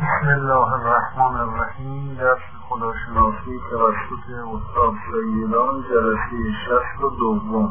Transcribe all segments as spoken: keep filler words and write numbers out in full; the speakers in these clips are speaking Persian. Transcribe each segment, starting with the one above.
بسم الله الرحمن الرحیم. درس خداشناسی توسط استاد سیدان، جلسه شصت و دوم.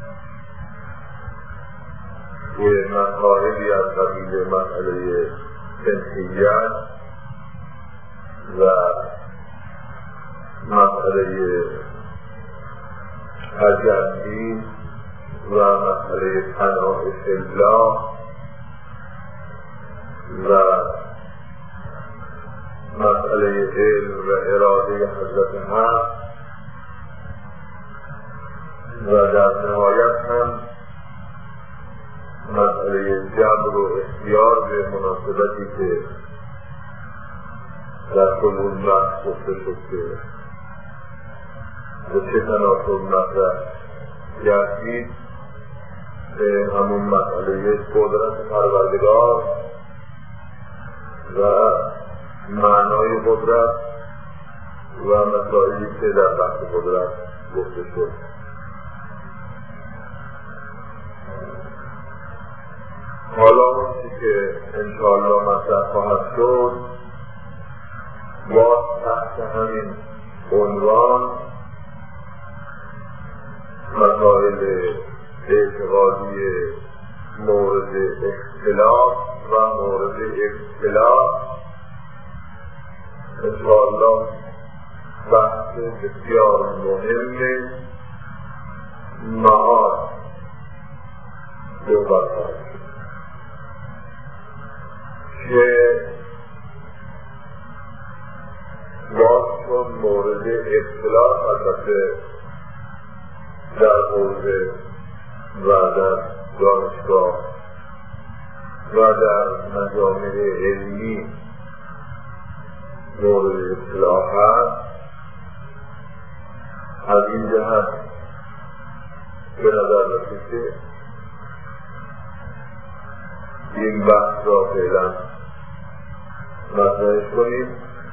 که مطالبی از قبیل مسئله سنخیت و مسئله تجلی و مسئله پناه الله و مسئله علم و اراده حضرت حق و در نهایت هم مسئله جبر و اختیار به مناسبتی که در کل اون بحث گفته شد که به چه تناسب مطرح گردید به همون مسئله قدرت پروردگار و معنای قدرت و مسائلی که در بحث قدرت گفته شد. حالا اون چی که انشاءالله مطرح خواهد شد باز تحت همین عنوان مسائل اعتقادی مورد اختلاف و مورد اختلاف انشاءالله بحث بسیار مهم معاد صحبت خواهد که باز چون مورد اختلاف البته در حوزه و در دانشگاه و در مجامع علمی مورد اختلاف هست، از این جهت به نظر رسید که این بحث را فعلا مطرح کنیم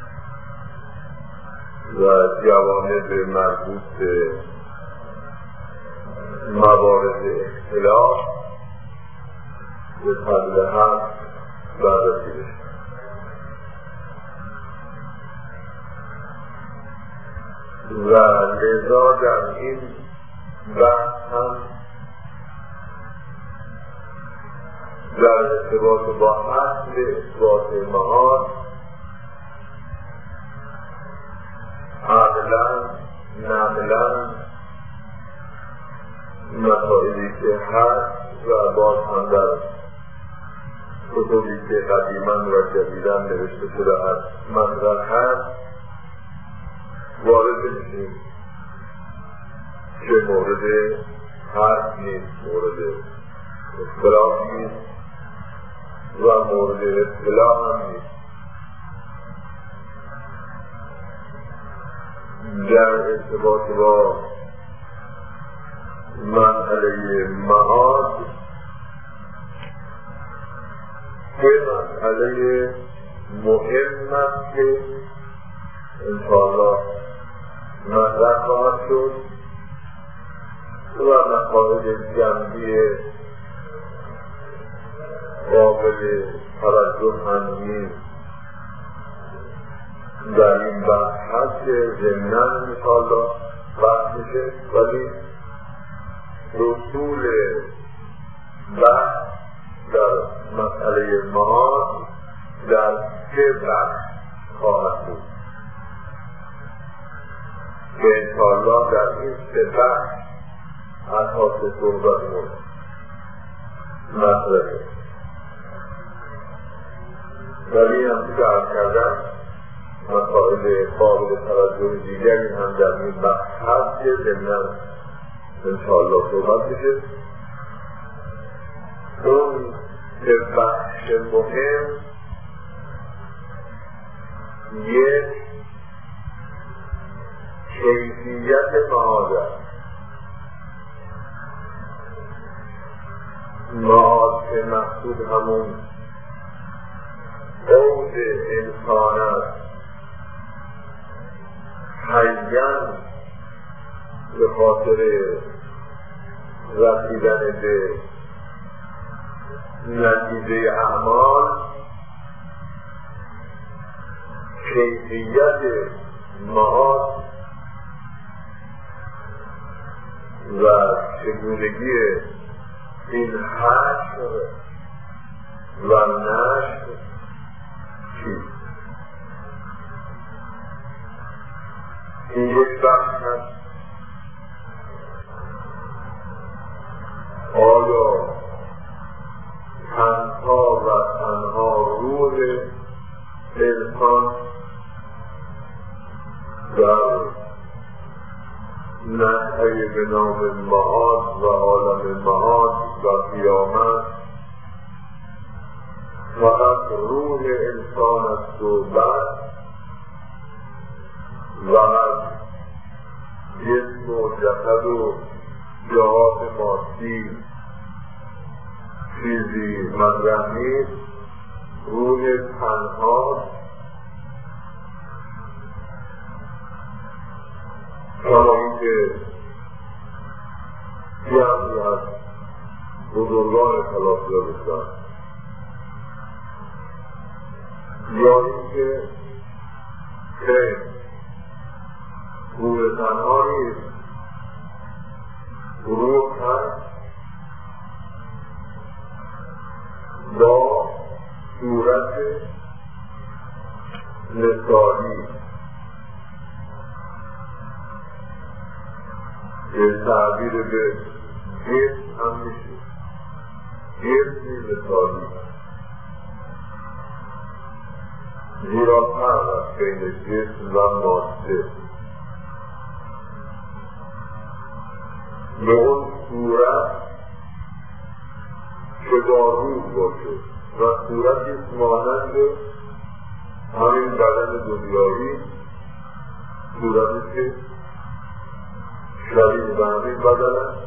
و جوانب مربوط به موارد اختلاف به فضل حق بررسی بشیم. و لذا در این بحث هم در ارتباط با اصل اثبات معاد عقلا نقلا مسائلی که هست و باز هم در کتبی که قدیما و جدیدا نوشته شده هست مطرح هست وارد میشیم که مورد هست نیست، مورد اختلاف نیست و مورد اطلاع هم نیست. در ارتباط با مسئله معاد که مسئله مهم است که انشاءالله مطرح خواهد شد و مسائل جنبی قابل توجه هم نیست در این بحث هست که ضمناً انشاءالله بحث میشه، ولی رسول بحث در مسئله معاد در سه بحث خواهد بود که انشاءالله در این سه بحث اساس صحبتمون مطرحه. ولی هم که عرض کردم مسائل قابل توجه دیگری هم در این بحث هست که ضمناً انشاءالله صحبت میشه. اون که بحث مهم یک کیفیت معاد است. معاد که مقصود همون اوج انسان است، حیاً به خاطر رسیدن به نتیجه اعمال. کیفیت معاد و چگونگی این حشر و نشر انسان در نشأه به نام معاد و عالم معاد و قیامت فقط روح انسان است و بعد و از جسم و جسد و جهات مادی چیزی مطرح نیست. روح تنها کما اینکه جمعی از بزرگان فلاسفه بودند یا اینکه که روح تنها نیست، روح هست با صورت مثالی که تعبیر به جسم هم میشه، جسمی مثالی، زیرا فرق است بین جسم و ماده. به اون صورت که با روح باشه و صورتی مانند همین بدن دنیایی، صورتی که شبیه به همین بدن است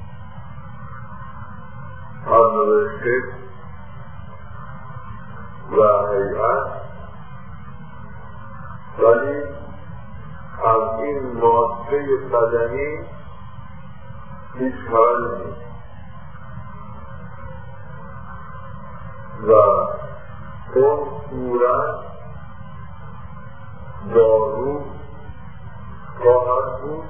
از نظر شکل و هیئت، ولی از این ماده بدنی هیچ خبری نیست و اون صورت با روح خواهد بود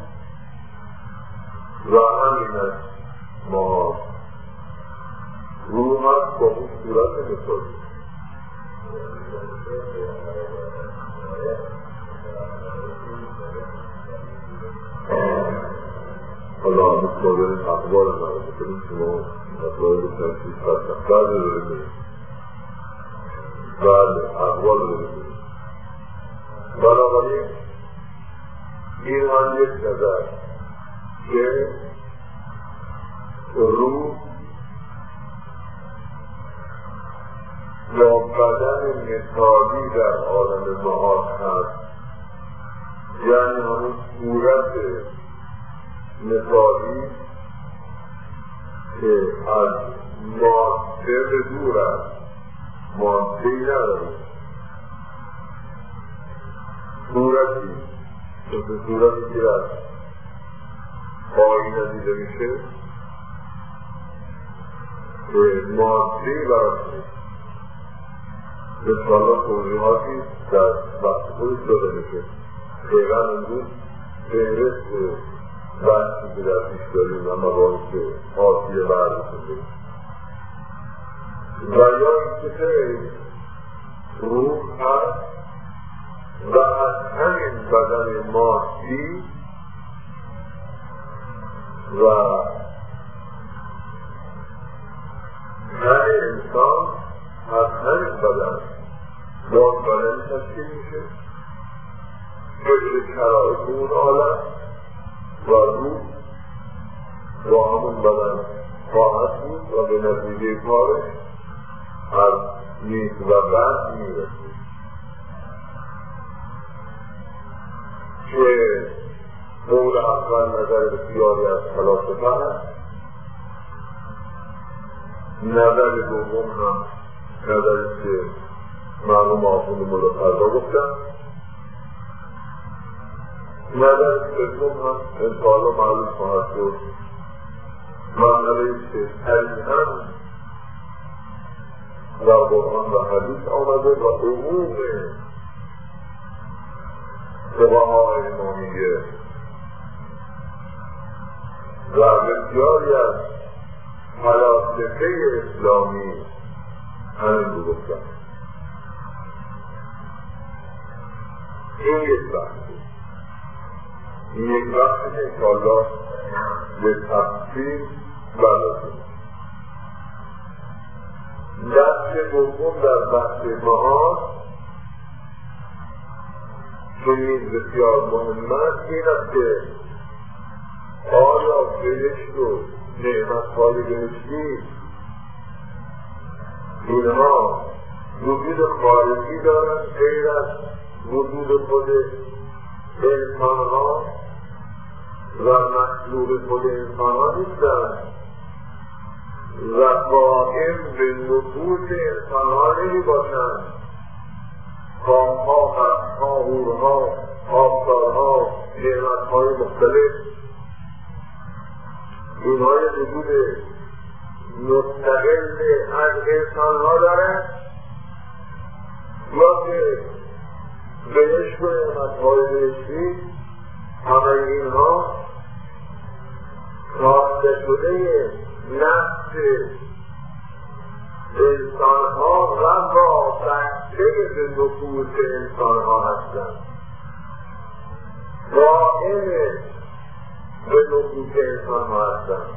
و همین است ما روح هست با اون صورت مثالی. حالا همه کابل اخبار نمید بکنیم شما اخبار بکنیم چیز خواستم بعد رو بکنیم بعد اخبار رو بکنیم. بنابراین این هم یک نظر که روح یا بدن مثالی در عالم معاد هست، یعنی همون صورت مثالی که از ماده به دور است، ماده ای نداره، صورتی که به صورتی که از پایین ندیده میشه که ماده ای براش نیست. بسیارا توضیحاتی در وقت خودش داده میشه. فعلا امروز فهرست بحثی که در پیش داریم و مباحث آتیه بررسی داریم و یا اینکه روح هست و از همین بدن مادی و همین انسان از همین بدن باز بدنی تشکیل میشه که شرایط اون عالم و روح با همون بدن خواهد بود و به نتیجه کارش از نیک و بد میرسید که قول اول نظر بسیاری از فلاسفه هست. نظر دوم هم نظری که معلوم آخوند مولا فردا گفتن. نظر سوم هم انشاءالله معلوم خواهد شد. مسئله که صریحاً در قرآن و حدیث آمده و عموم فقهای امامیه و بسیاری از فلاسفه اسلامی همین رو گفتن. این یک بحثی این یک بحثی که انشاءالله به تفصیل برداشته. در بحث دوم در بحث مهار که نیز بسیار مهم است این است که آیا بهشت و نعمتهای بهشتی اینها وجود خارجی دارند غیر از وجود خود انسانها و مخلوق خود انسانها نیستند و قائم به نفوذ انسانها نمی باشند. کامها، حقها، حورها، آبدارها، نعمتهای مختلف اینهای وجود مستقل از انسانها دارند یا که بهشت و نعمتهای بهشتی همه اینها ساخته شده نفس انسانها و وابسته به نفوذ انسانها هستند، قائم به نفوذ انسانها هستند.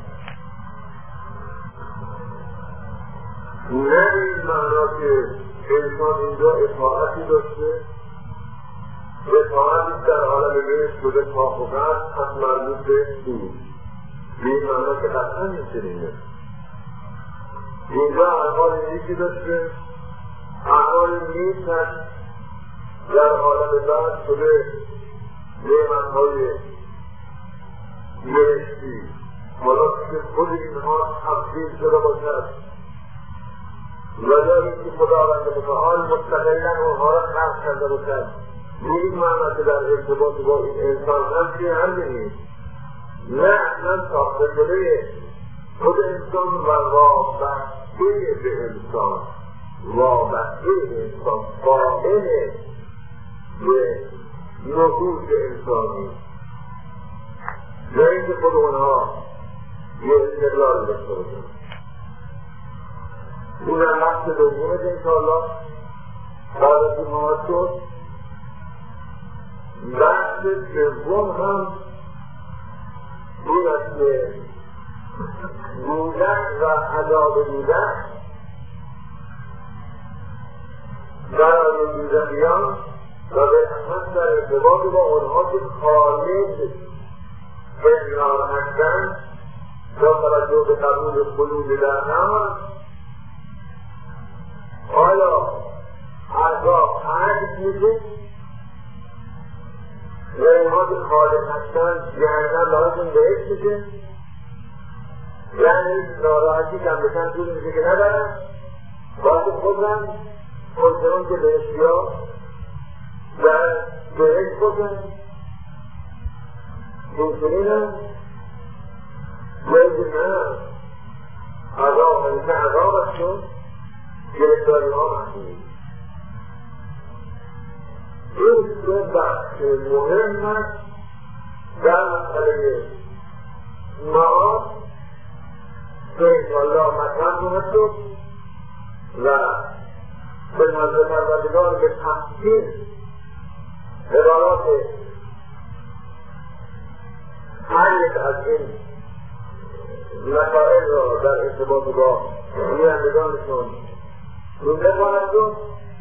نه این معنا که انسان اینجا اطاعتی داشته، اطاعتی در عالم بهشت شده پاک و قصد پس مربوط به سود. به این معنا که قطعا نیستنینه. اینجا احوال نیکی داشته، احوال نیک هست در عالم بعد شده نعمتهای بهشتی، حالا که خود اینها تبدیل شده باشد و یا اینکه خداوند متعال مستقلا اونها را خلق کرده باشد. به این معنا که در ارتباط با این انسان هم که هم نیست، نه اصلا ساخته شده خود انسان و وابسته به انسان، وابسته به انسان، قائم به نفوذ انسانی، نه اینکه خود اونها یه استقلال داشته باشند. این هم بحث دومه که انشاءالله بعد از این ماه شد. بحث سوم هم این است که دوزخ و عذاب دوزخ برای دوزخیان و به احمد در ارتباط با آنها که خالد پنهان هستند با توجه به قبول خلود در نار، آیا عذاب حد میشه و اینها که خالد هستند جهنم براشون بهشت میشه، یعنی ناراحتی کم بشن طول میشه که ندارن باید خودن خودشون که بهشتی ها در بهشت باشن اینچنین هم باید نه عذاب همیشه عذاب است چون گرفتاری ها محدودی. این سه بحث مهم است در مسئله معاد که انشاءالله مطرح خواهد شد و به نظر پروردگار به تفصیل عبارات هر یک از این مسائل را در ارتباط با گویندگانشون زنده خواهد شد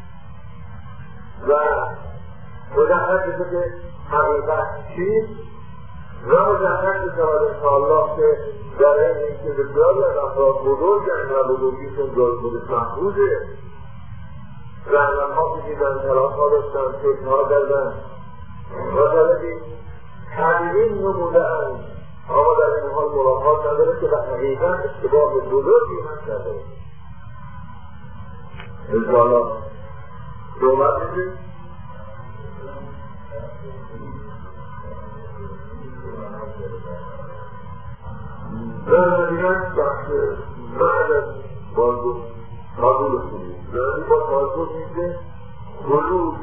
و مشخص بشه که حقیقت چیست و مشخص بشود انشاءالله که در این اینکه بسیاری از افراد بزرگن و بزرگیشون جای خودش محفوظه، رحمتها کشیدن، تلاش ها داشتن، فکرها کردن و طالبی تدوین نمودهاند، اما در این حال ملاقات نداره که به حقیقت اشتباه بزرگی هم کرده انشاءالله صحبت میشیم. در نتیجه بخش بعد از بازو قبول کنید یعنی با توجه میشه خلود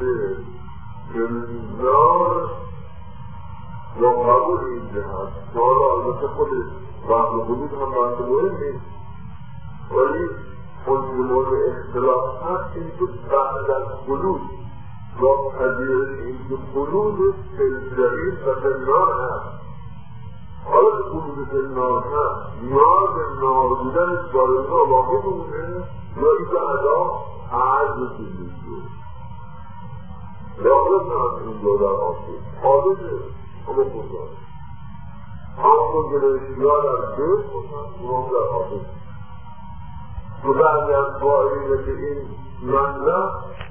نار و قبول این جهت که حالا البته خود بحث خلود هم بحث مهم نیست ولی خود مورد اختلاف هست این که بعد از خلود با پذیرش این که خلود فلزمین و فلنار هست حالا که قلوب سنار هست نیاز نار بودنش برای اینا باقی بمونه یا اینکه ادا عرض چیزی شد داخل نهست این دو در آسید حادثه همه بودن همون که رشیان از دل بودن اون در حادثه تو بعضی از فائلینه که این منظر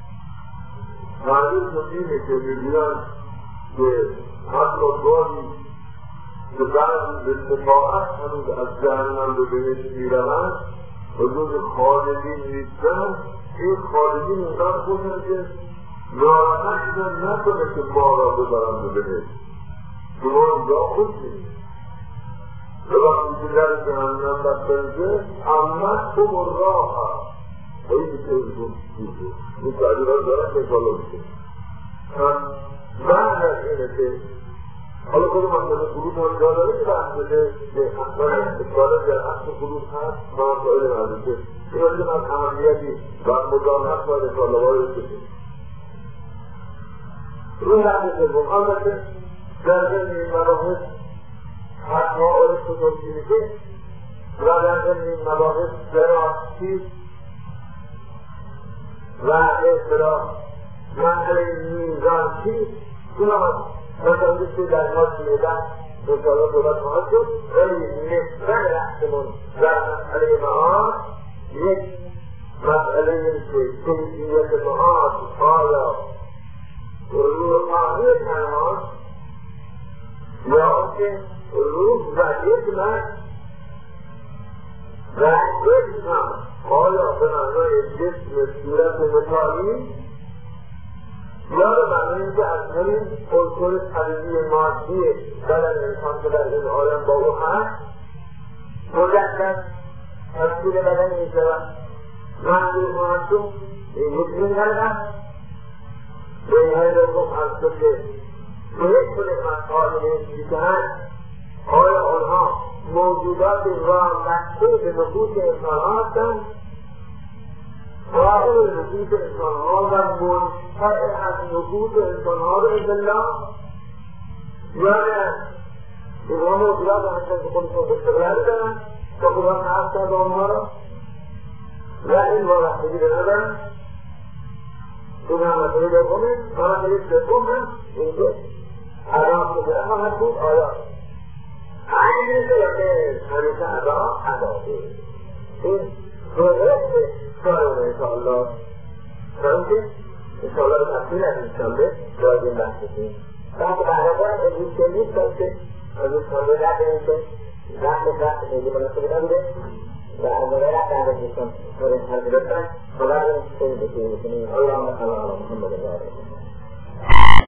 تعریف اینه که میبینن که حتی گاهی که بعضی به شفاعت هنوز از جهنم به بهشت میروند حضور خالدین نیستن این خالدین اونقدر خوشن که ناراحتشون نکنه که ما را ببرن به بهشت شما اینجا خوش نیست به وقتی که در جهنم بستنجه امت تو مراه هست خیلی تیزون چیزه این تعبیر ها دارن که بالا بشه معنی اینه که حالا خود منطقه قلوب ها جا داره که بحثه که اصلا اشکاله در اصل قلوب هست ما سائل نزده این وقتی من اهمیتی و مدانت باید اشکاله وارد بشه روی حقیقه سوم البته در ذهن این مباحث حتی آرش کتاب که و در ذهن این مباحث درست چیست و اصطلاح منطقه میزان چیست این هم مثلا که در ما شیدن انشاءالله صحبت خواهد شد ولی نسبت رحمون در مسئله معاد یک مسئله که کیفیت معاد آیا روحانی تنهاست یا که روح و جسم و جسم آیا به معنای جسم صورت مطالی یا به معنای که از همین عنصر طبیعی مادی بدن انسان که در این عالم با او هست مجدد تشکیل بدن میشود منظور محسوم این مسلم کردن به این های رقم از تو که به یک کنه مسائل میکنند آیا آنها موجودات وابسته به نفوس انسان هستند قائل نفوس انسان ها و منشأ از نفوس انسان ها به الله یا نه اینها موجودات هستند که خودشون استقلال دارند و خدا نفس کرده آنها را و این وابستگی به ندارند این هم مسئله دومه و مسئله سوم هم اینکه ادا که خواهد بود آیا عین که همیشه ادا اداده این روحه کارونه انشاءالله چون که انشاءالله رو تفصیل از انشاءالله باید این بحث کنیم بعد برادرم امروز که نیست که امروز خانده رد نمیشه رد رد خیلی مناسبه نبوده و امروزه رد رد میشن برای تجربه خدا رو میشه کنیم بکنیم اللهم صل علی محمد و آله